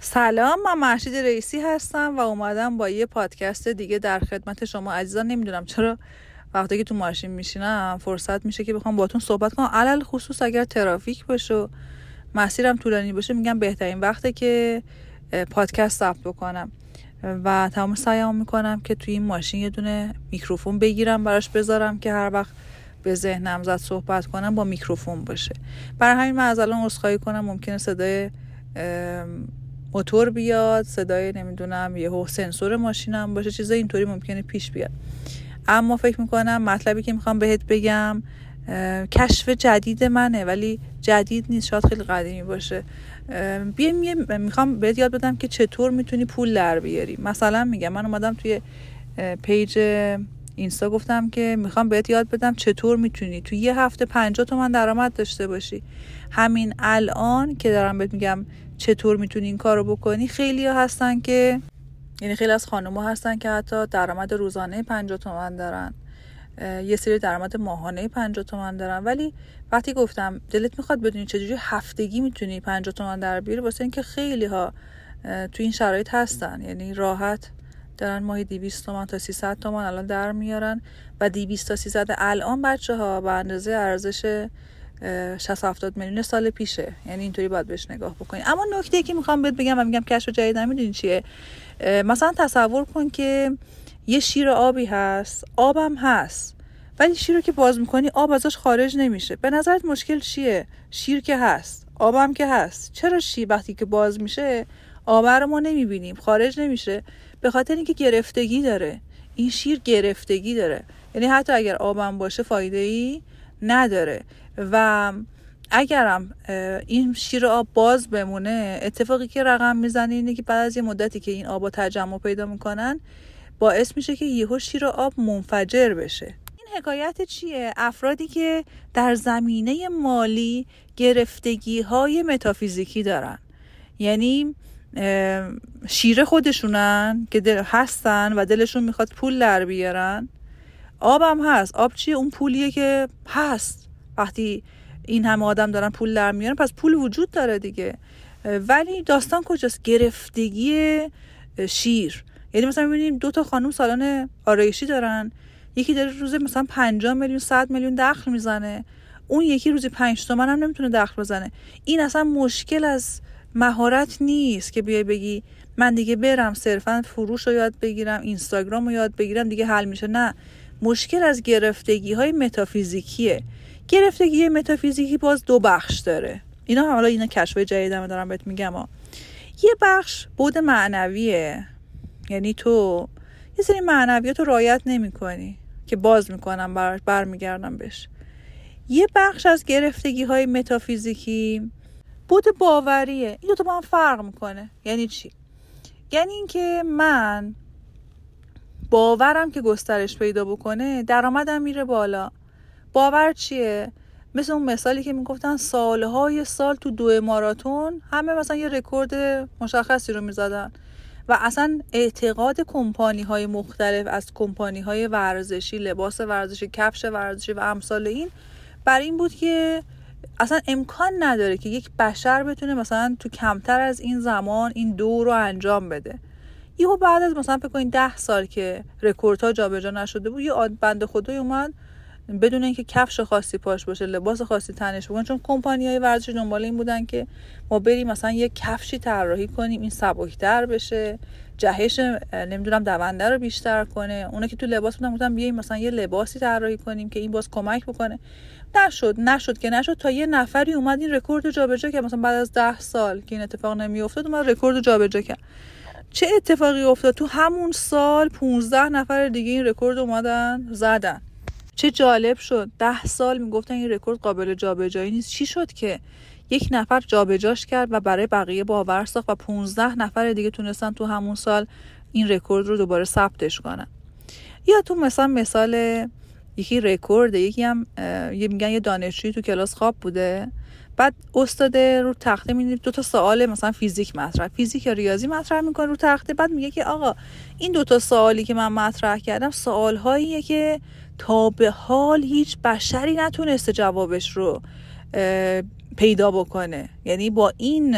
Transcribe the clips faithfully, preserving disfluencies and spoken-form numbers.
سلام، من مهشید رئیسی هستم و اومدم با یه پادکست دیگه در خدمت شما عزیزان. نمیدونم چرا وقتی که تو ماشین میشینم فرصت میشه که بخوام باتون صحبت کنم، علل خصوص اگر ترافیک باشه، مسیرم طولانی باشه. میگم بهترین وقته که پادکست ضبط بکنم و تمام سعیمو میکنم که توی این ماشین یه دونه میکروفون بگیرم براش بذارم که هر وقت به ذهنم زد صحبت کنم با میکروفون باشه. برای همین من از الان عذرخواهی کنم، ممکنه صدای موتور بیاد، صدای نمیدونم یهو سنسور ماشینم باشه، چیزای اینطوری ممکنه پیش بیاد. اما فکر میکنم مطلبی که میخوام بهت بگم کشف جدید منه، ولی جدید نیست، شاید خیلی قدیمی باشه. بیایم میخوام بهت یاد بدم که چطور میتونی پول در بیاری. مثلا میگم من اومدم توی پیج اینستا گفتم که میخوام بهت یاد بدم چطور میتونی توی یه هفته پنجاه تومن درآمد داشته باشی. همین الان که دارم بهت میگم چطور میتونی این کارو بکنی، خیلی ها هستن که یعنی خیلی از خانوما هستن که حتی درآمد روزانه پنجاه تومن دارن، یه سری درآمد ماهانه پنجاه تومن دارن. ولی وقتی گفتم دلت میخواد بدونی چجوری هفتگی میتونی پنجاه تومن در بیاری، واسه اینکه خیلی ها تو این شرایط هستن، یعنی راحت دارن ماهی دویست تومن تا سیصد تومن الان در میارن و دویست تا سیصد الان بچه ها به اندازه ارزش شصت هفتاد میلیون سال پیشه. یعنی اینطوری باید بهش نگاه بکنی. اما نکته ای که میخوام بهت بگم و میگم کشف جدید نمیدونی چیه، مثلا تصور کن که یه شیر آبی هست، آبم هست، ولی شیر رو که باز میکنی آب ازش خارج نمیشه. به نظرت مشکل چیه؟ شیر که هست، آبم که هست، چرا شیر وقتی که باز میشه آب رو ما نمیبینیم، خارج نمیشه؟ به خاطر اینکه گرفتگی داره. این شیر گرفتگی داره، یعنی حتی اگر آبم باشه فایده ای نداره. و اگرم این شیر آب باز بمونه، اتفاقی که رقم میزنه اینه که بعد از یه مدتی که این آبا تجمع پیدا میکنن باعث میشه که یهو شیر آب منفجر بشه. این حکایت چیه؟ افرادی که در زمینه مالی گرفتگی های متافیزیکی دارن، یعنی شیر خودشونن که دل هستن و دلشون میخواد پول در بیارن. آبم هست. آب چیه؟ اون پولیه که هست. وقتی این همه آدم دارن پول در میارن پس پول وجود داره دیگه. ولی داستان کجاست؟ گرفتگی شیر. یعنی مثلا میبینیم دو تا خانم سالن آرایشی دارن، یکی داره روزی مثلا پنجاه میلیون صد میلیون دخل میزنه، اون یکی روزی پنج تومن هم نمیتونه دخل بزنه. این اصلا مشکل از مهارت نیست که بیای بگی من دیگه برم صرفا فروش رو یاد بگیرم، اینستاگرام رو یاد بگیرم دیگه حل میشه. نه، مشکل از گرفتگی های متافیزیکیه. گرفتگی متافیزیکی باز دو بخش داره. اینا حالا اینا کشفای جدیدم دارم بهت میگم ها. یه بخش بود معنویه، یعنی تو یه سری معنویات رو رعایت نمی کنی که باز میکنم بر برمیگردم بهش. یه بخش از گرفتگی های متافیزیکی بود باوریه. این دو تا با هم فرق میکنه. یعنی چی؟ یعنی اینکه من باورم که گسترش پیدا بکنه درآمدم میره بالا. باور چیه؟ مثل اون مثالی که میگفتن سالهای سال تو دو ماراتون همه مثلا یه رکورد مشخصی رو میزدن و اصلا اعتقاد کمپانی های مختلف از کمپانی های ورزشی، لباس ورزشی، کفش ورزشی و امثال این بر این بود که اصلا امکان نداره که یک بشر بتونه مثلا تو کمتر از این زمان این دور رو انجام بده. یهو بعد از مثلا فکر کنین ده سال که رکوردها جابجا نشده بود، یه بنده خدایی اومد بدون اینکه کفش خاصی پاش باشه، لباس خاصی تنش بکنه، چون کمپانی‌های ورزشی دنبال این بودن که ما بریم مثلا یه کفشی طراحی کنیم این سبک‌تر بشه، جهش نمیدونم دونده رو بیشتر کنه. اونا که تو لباس بودن گفتن بیایم مثلا یه لباسی طراحی کنیم که این باز کمک بکنه. نشد نشد که نشد تا یه نفری اومد این رکورد رو جابجا کرد. مثلا بعد از ده سال که این اتفاق نمیافتاد اومد رکورد رو جابجا کرد. چه اتفاقی افتاد؟ تو همون سال پانزده نفر دیگه این رکورد اومدن زدن. چه جالب شد. ده سال میگفتن این رکورد قابل جابجایی نیست. چی شد که یک نفر جابجاش کرد و برای بقیه باور ساخت و پانزده نفر دیگه تونستن تو همون سال این رکورد رو دوباره ثبتش کنن. یا تو مثلا مثال یکی رکورد، یکی هم یه میگن یه دانشجویی تو کلاس خواب بوده، بعد استاد رو تخته می‌نویسه دو تا سوال مثلا فیزیک مطرح، فیزیک یا ریاضی مطرح میکنه رو تخته، بعد میگه که آقا این دو تا سوالی که من مطرح کردم سوال‌هاییه که تا به حال هیچ بشری نتونسته جوابش رو پیدا بکنه. یعنی با این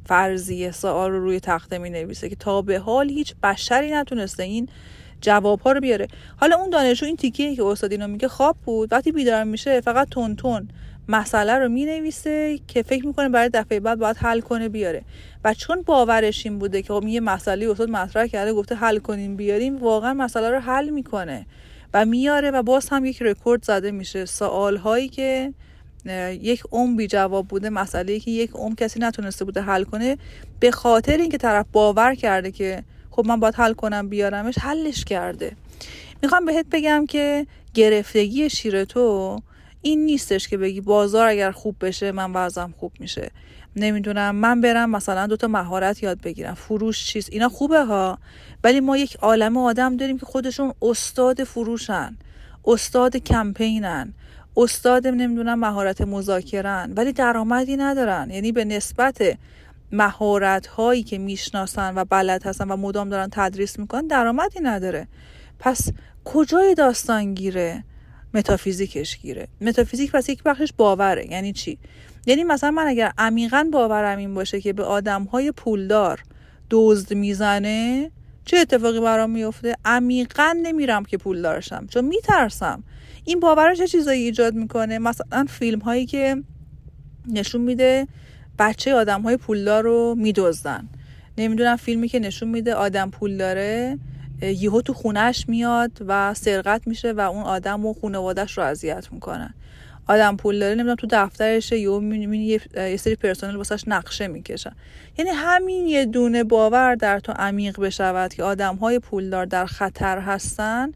فرضیه سوال رو روی تخته می نویسه که تا به حال هیچ بشری نتونسته این جوابها رو بیاره. حالا اون دانشجو این تیکه‌ای که استاد اینو میگه خواب بود، وقتی بیدار میشه فقط تون تون مسئله رو مینویسه که فکر میکنه برای دفعه بعد باید حل کنه بیاره. و چون باورش این بوده که خب یه مسئله استاد مطرح کرده گفته حل کنین بیاریم، واقعا مسئله رو حل میکنه و میاره و باز هم یک رکورد زده میشه. سوال هایی که یک عمر بی جواب بوده، مسئله‌ای که یک عمر کسی نتونسته بوده حل کنه، به خاطر اینکه طرف باور کرده که خب من باید حل کنم بیارمش، حلش کرده. میخوام بهت بگم که گرفتگی شیر تو این نیستش که بگی بازار اگر خوب بشه من وضعم خوب میشه، نمیدونم من برم مثلا دوتا مهارت یاد بگیرم، فروش چیست، اینا خوبه ها، ولی ما یک عالمه آدم داریم که خودشون استاد فروشن، استاد کمپینن، استاد نمیدونم مهارت مذاکره‌ن، ولی درآمدی ندارن. یعنی به نسبت مهارت هایی که میشناسن و بلد هستن و مدام دارن تدریس میکنن درآمدی نداره. پس کجای داستان گیره؟ متافیزیکش گیره. متافیزیک پس یک بخشش باوره. یعنی چی؟ یعنی مثلا من اگر عمیقاً باورم این باشه که به آدم‌های پولدار دزد میزنه، چه اتفاقی برام میفته؟ عمیقاً نمیرم که پولدار شم، چون میترسم. این باور چه چیزایی ایجاد میکنه؟ مثلا فیلم هایی که نشون میده بچه آدم‌های پولدار رو میدزدن، نمیدونم فیلمی که نشون میده آدم پول داره یهو تو خونهش میاد و سرقت میشه و اون آدم و خانواده‌اش رو اذیت میکنن. آدم پول داره نمیدونم تو دفترش یهو میبینی یه سری پرسنل واسش نقشه میکشن. یعنی همین یه دونه باور در تو عمیق بشود که آدم‌های پولدار در خطر هستن،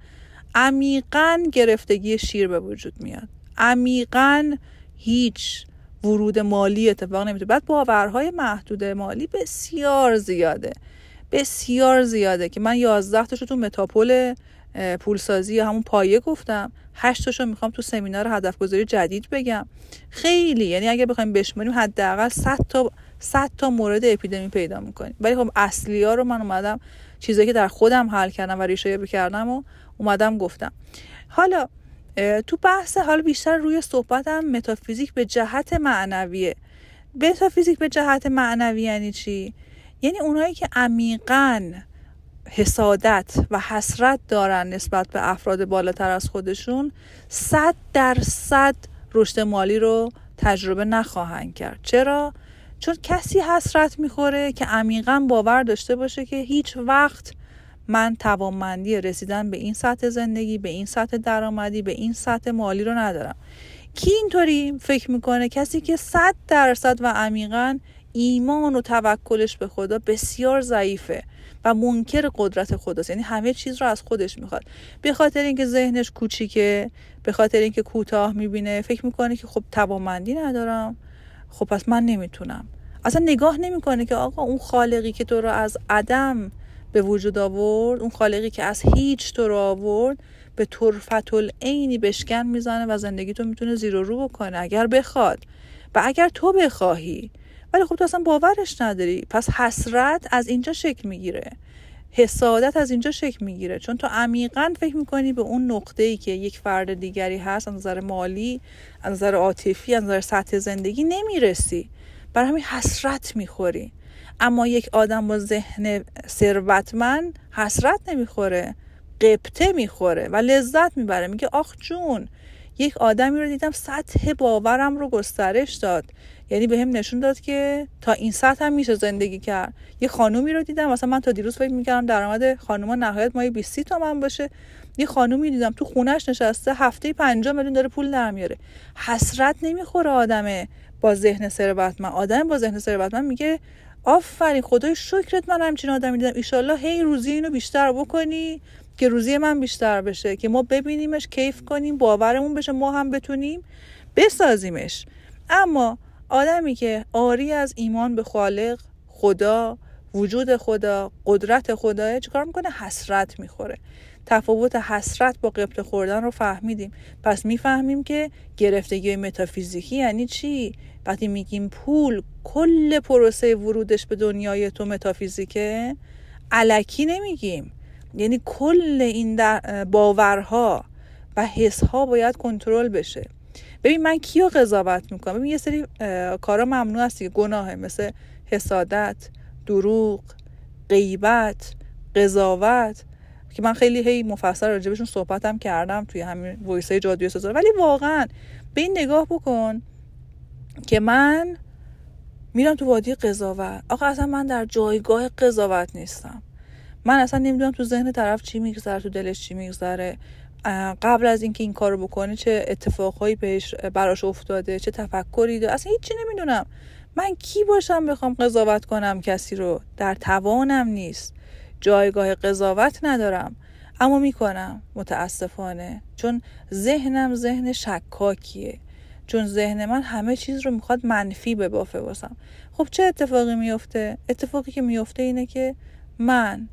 عمیقاً گرفتگی شیر به وجود میاد. عمیقاً هیچ ورود مالی اتفاق نمیفته. بعد باورهای محدود مالی بسیار زیاده، بسیار زیاده که من یازده تاشو تو متاپول پولسازی یا همون پایه گفتم، هشت تاشو میخوام تو سمینار هدف گذاری جدید بگم. خیلی، یعنی اگه بخوایم بشماریم حداقل صد تا صد تا مورد اپیدمی پیدا میکنیم. ولی خب اصلی ها رو من اومدم چیزایی که در خودم حل کردم و ریشه یابی کردم و اومدم گفتم. حالا تو بحث حالا بیشتر روی صحبتم متافیزیک به جهت معنویه. متافیزیک به جهت معنوی یعنی چی؟ یعنی اونایی که عمیقاً حسادت و حسرت دارن نسبت به افراد بالاتر از خودشون، صد درصد رشد مالی رو تجربه نخواهند کرد. چرا؟ چون کسی حسرت میخوره که عمیقاً باور داشته باشه که هیچ وقت من توانمندی رسیدن به این سطح زندگی، به این سطح درآمدی، به این سطح مالی رو ندارم. کی اینطوری فکر میکنه؟ کسی که صد درصد و عمیقاً ایمان و توکلش به خدا بسیار ضعیفه و منکر قدرت خداست. یعنی همه چیز رو از خودش میخواد، به خاطر اینکه ذهنش کوچیکه، به خاطر اینکه کوتاه میبینه، فکر میکنه که خب توانمندی ندارم، خب پس من نمیتونم. اصلا نگاه نمیکنه که آقا اون خالقی که تو رو از عدم به وجود آورد، اون خالقی که از هیچ تو رو آورد، به طرفت العینی بشکن میزنه و زندگی تو میتونه زیر و رو بکنه اگر بخواد و اگر تو بخواهی. ولی خب تو اصلا باورش نداری. پس حسرت از اینجا شکل میگیره، حسادت از اینجا شکل میگیره، چون تو عمیقاً فکر میکنی به اون نقطه‌ای که یک فرد دیگری هست، از نظر مالی، از نظر عاطفی، از نظر سطح زندگی نمیرسی، برای همین حسرت میخوری. اما یک آدم با ذهن ثروتمند حسرت نمیخوره، غبطه میخوره و لذت میبره. میگه آخ جون، یک آدمی رو دیدم سطح باورم رو گسترش داد، یعنی به هم نشون داد که تا این سطح هم میشه زندگی کرد. یه خانومی رو دیدم، مثلا من تا دیروز فکر میکردم درآمد خانوما نهایت ماهی بیست تومن باشه، یه خانومی دیدم تو خونش نشسته هفته پنجاه میلیون داره پول در میاره. حسرت نمیخوره آدمه با ذهن ثروتمند. آدم با ذهن ثروتمند میگه آفرین خدای شکرت من همچین آدمی دیدم، ایشالله هی روزی اینو بیشتر بکنی که روزی من بیشتر بشه، که ما ببینیمش، کیف کنیم، باورمون بشه، ما هم بتونیم بسازیمش. اما آدمی که عاری از ایمان به خالق، خدا، وجود خدا، قدرت خدا، چیکار میکنه؟ حسرت میخوره. تفاوت حسرت با غبطه خوردن رو فهمیدیم. پس میفهمیم که گرفتگی متافیزیکی یعنی چی؟ وقتی میگیم پول کل پروسه ورودش به دنیای تو متافیزیکه، الکی نمیگیم. یعنی کل این باورها و حسها باید کنترل بشه. ببین من کیو قضاوت میکنم؟ ببین یه سری کارا ممنوع هست که گناهه، مثل حسادت، دروغ، غیبت، قضاوت که من خیلی هی مفصل راجبشون صحبتم کردم توی همین وایسای جادوی سزار. ولی واقعا به این نگاه بکن که من میرم تو وادی قضاوت. آخه اصلا من در جایگاه قضاوت نیستم. من اصلا نمیدونم تو ذهن طرف چی میگذره، تو دلش چی میگذره، قبل از اینکه این کارو بکنه چه اتفاقهایی بهش براش افتاده، چه تفکری داره، اصلا هیچی نمیدونم. من کی باشم بخوام قضاوت کنم کسی رو؟ در توانم نیست، جایگاه قضاوت ندارم، اما میکنم متاسفانه، چون ذهنم ذهن شکاکیه، چون ذهن من همه چیز رو میخواد منفی ببافه واسم. خب چه اتفاقی میفته؟ اتفاقی که میفته اینه که من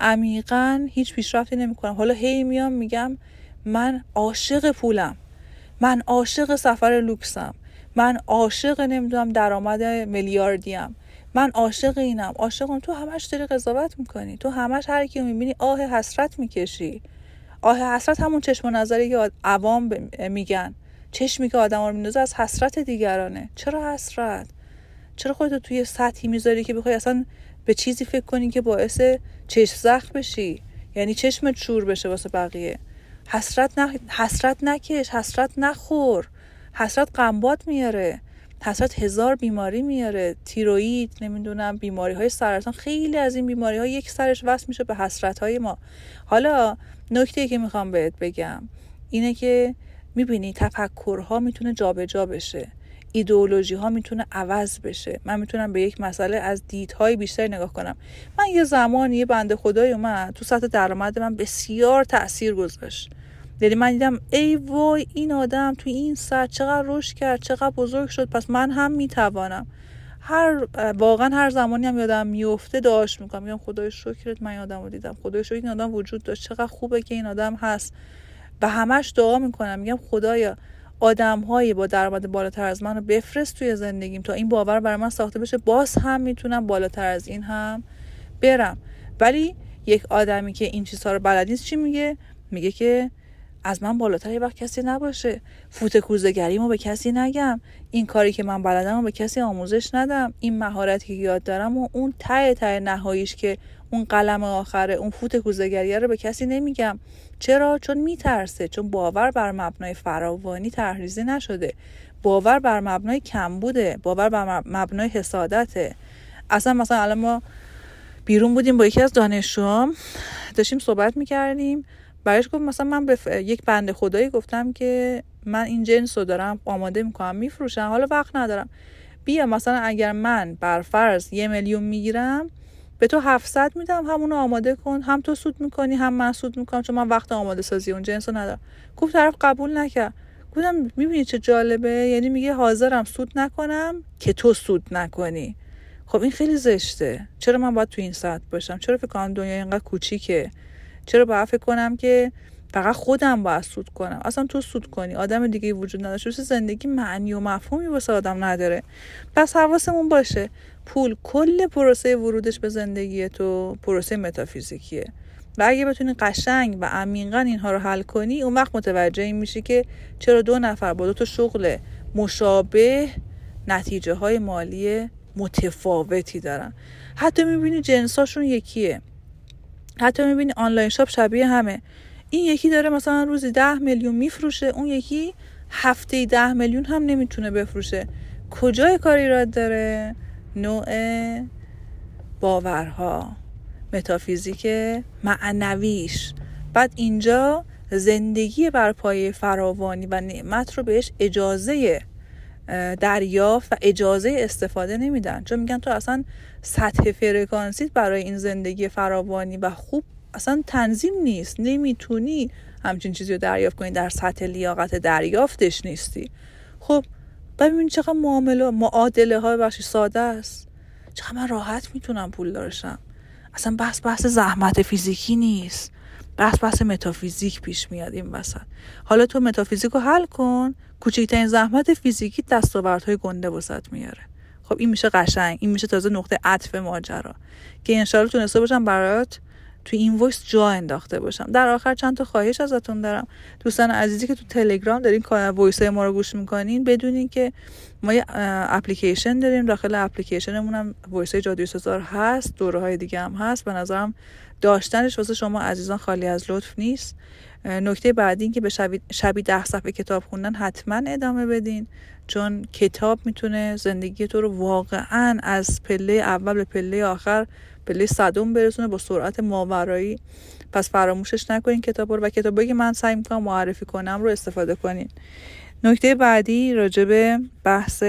عمیقاً هیچ پیشرفتی نمیکنم. حالا هی میام میگم من عاشق پولم، من عاشق سفر لوکسم، من عاشق نمیدونم درآمد میلیاردیم، من عاشق اینم، عاشق اون. تو همش داری قضاوت میکنی، تو همش هر کی میبینی آه حسرت میکشی. آه حسرت همون چشم و نظری که عوام میگن، چشمی که آدم رو میندازه از حسرت دیگرانه. چرا حسرت؟ چرا خودتو توی سطحی میذاری که بخوای اصلا به چیزی فکر کنی که باعث چشم زخم بشی، یعنی چشمت شور بشه واسه بقیه؟ حسرت نه، حسرت نکش، حسرت نخور. حسرت غمبات میاره، حسرت هزار بیماری میاره، تیروئید، نمیدونم بیماری های سرطان، خیلی از این بیماری ها یک سرش وصل میشه به حسرت های ما. حالا نکته‌ای که میخوام بهت بگم اینه که میبینی تفکرها میتونه جابجا بشه، ایدئولوژی ها میتونه عوض بشه. من میتونم به یک مسئله از دیدهای بیشتری نگاه کنم. من یه زمانی یه بنده خدای اومد تو سطح درآمد من بسیار تأثیر گذاشت. یعنی من دیدم ای وای این آدم تو این سطح چقدر رشد کرد، چقدر بزرگ شد، پس من هم میتوانم. هر واقعا هر زمانی هم یادم میفته دعاش میکنم، میگم خدای شکرت من این آدمو دیدم، خدای شکر این آدم وجود داشت، چقدر خوبه که این آدم هست. و همش دعا میکنم، میگم خدایا آدم‌هایی با درآمد بالاتر از من رو بفرست توی زندگیم تا این باور برای من ساخته بشه باز هم میتونم بالاتر از این هم برم. ولی یک آدمی که این چیزها رو بلد نیست چی میگه؟ میگه که از من بالاتر یه وقت کسی نباشه، فوت کوزه‌گریمو به کسی نگم، این کاری که من بلدم رو به کسی آموزش ندم، این مهارتی که یاد دارم و اون ته ته نهاییش که اون قلم آخره، اون فوت کوزه‌گریه رو به کسی نمیگم. چرا؟ چون میترسه، چون باور بر مبنای فراوانی طرح‌ریزی نشده، باور بر مبنای کمبوده، باور بر مبنای حسادته. اصلا مثلا الان ما بیرون بودیم با یکی از دانشجوام داشتیم صحبت میکردیم، برایش گفت مثلا من به ف... یک بنده خدایی گفتم که من این جنس رو دارم آماده میکنم میفروشم، حالا وقت ندارم، بیا مثلا اگر من بر فرض یه میلیون میگیرم به تو هفتصد میدم، همونو آماده کن، هم تو سود میکنی هم من سود میکنم، چون من وقت آماده سازی اون جنس رو ندارم. گفت طرف قبول نکرد. گفتم میبینی چه جالبه، یعنی میگه حاضرم سود نکنم که تو سود نکنی. خب این خیلی زشته. چرا من باید تو این سطح باشم؟ چرا فکر کنم دنیا اینقدر کوچیکه؟ چرا باید فکر کنم که فقط خودم باید سود کنم؟ اصلا تو سود کنی آدم دیگه وجود نداره، زندگی معنی و مفهومی واسه آدم نداره. پس حواسمون باشه پول کل پروسه ورودش به زندگی تو پروسه متافیزیکیه و اگه بتونی قشنگ و عمیقاً اینها رو حل کنی اون وقت متوجه این میشی که چرا دو نفر با دو تا شغل مشابه نتیجه های مالی متفاوتی دارن. حتی میبینی جنساشون یکیه، حتی میبینی آنلاین شاپ شبیه همه. این یکی داره مثلا روزی ده میلیون میفروشه، اون یکی هفته ده میلیون هم نمیتونه بفروشه. کجای کار ایراد داره؟ نوع باورها، متافیزیک معنویش. بعد اینجا زندگی بر پایه فراوانی و نعمت رو بهش اجازه دریافت و اجازه استفاده نمیدن، چون میگن تو اصلا سطح فرکانسیت برای این زندگی فراوانی و خوب اصلا تنظیم نیست، نمیتونی همچین چیزی رو دریافت کنی، در سطح لیاقت دریافتش نیستی. خب ببین چقدر معامله معادله های بخشی ساده است، چقدر من راحت میتونم پول دارشم. اصلا بحث بحث زحمت فیزیکی نیست، بحث بحث متافیزیک پیش میاد این وسط. حالا تو متافیزیک رو حل کن، کوچکترین زحمت فیزیکی دستاوردهای گنده وسط میاره. خب این میشه قشنگ، این میشه تازه نقطه عطف ماجرا که انشالله تونسته باشم برات تو این وایس جا انداخته باشم. در آخر چند تا خواهش ازتون دارم، دوستان عزیزی که تو تلگرام دارین وایسای ما رو گوش میکنین، بدونین که ما یه اپلیکیشن داریم، داخل اپلیکیشنمون هم وایس جادوی سزار هست، دوره های دیگه هم هست. به نظرم داشتنش واسه شما عزیزان خالی از لطف نیست. نکته بعدی این که به شبی, شبی ده صفحه کتاب خوندن حتما ادامه بدین، چون کتاب میتونه زندگی تو رو واقعا از پله اول به پله آخر، پله صدم برسونه با سرعت ماورایی. پس فراموشش نکنین کتاب رو، و کتابی که من سعی میکنم معرفی کنم رو استفاده کنین. نکته بعدی راجع به بحث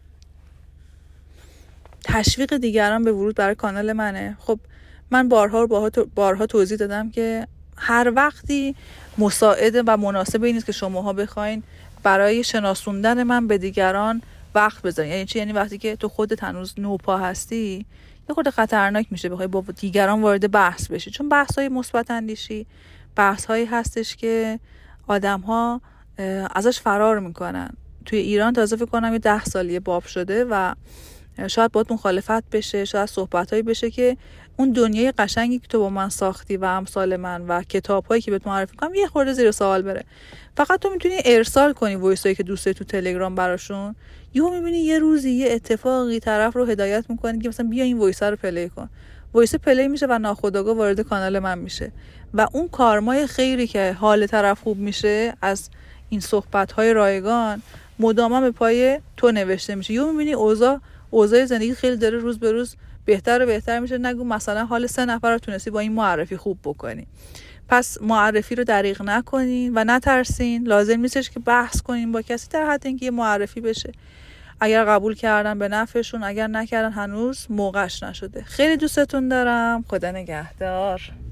تشویق دیگران به ورود برای کانال منه. خب من بارها بارها بارها توضیح دادم که هر وقتی مساعد و مناسب این نیست که شماها بخواین برای شناسوندن من به دیگران وقت بذارین. یعنی چی؟ یعنی وقتی که تو خودت هنوز نوپا هستی یه خورده خطرناک میشه بخوای با دیگران وارد بحث بشی، چون بحث‌های مثبت اندیشی بحث‌هایی هستش که آدم‌ها ازش فرار میکنن. توی ایران تازه فکر کنم یه ده سالیه باب شده و شاید باید مخالفت بشه، شاید صحبتایی بشه که اون دنیای قشنگی که تو با من ساختی و امثال من و کتاب‌هایی که بهت معرفی کنم یه خورده زیر سوال بره. فقط تو میتونی ارسال کنی وایسایی که دوست داری تو تلگرام براشون، یهو میبینی یه روزی یه اتفاقی طرف رو هدایت میکنه که مثلا بیا این وایس رو پلی کن. وایس پلی میشه و ناخودآگاه وارد کانال من میشه و اون کارمای خیری که حال طرف خوب میشه از این صحبت‌های رایگان مدام به پای تو نوشته میشه. یهو میبینی اوضاع اوضاع زندگی خیلی داره روز به روز بهتر و بهتر میشه. نگو مثلا حال سه نفر رو تونستی با این معرفی خوب بکنی. پس معرفی رو دریغ نکنین و نترسین. لازم نیستش که بحث کنین با کسی، در حد اینکه یه معرفی بشه. اگر قبول کردن به نفعشون، اگر نکردن هنوز موقعش نشده. خیلی دوستتون دارم. خدا نگهدار.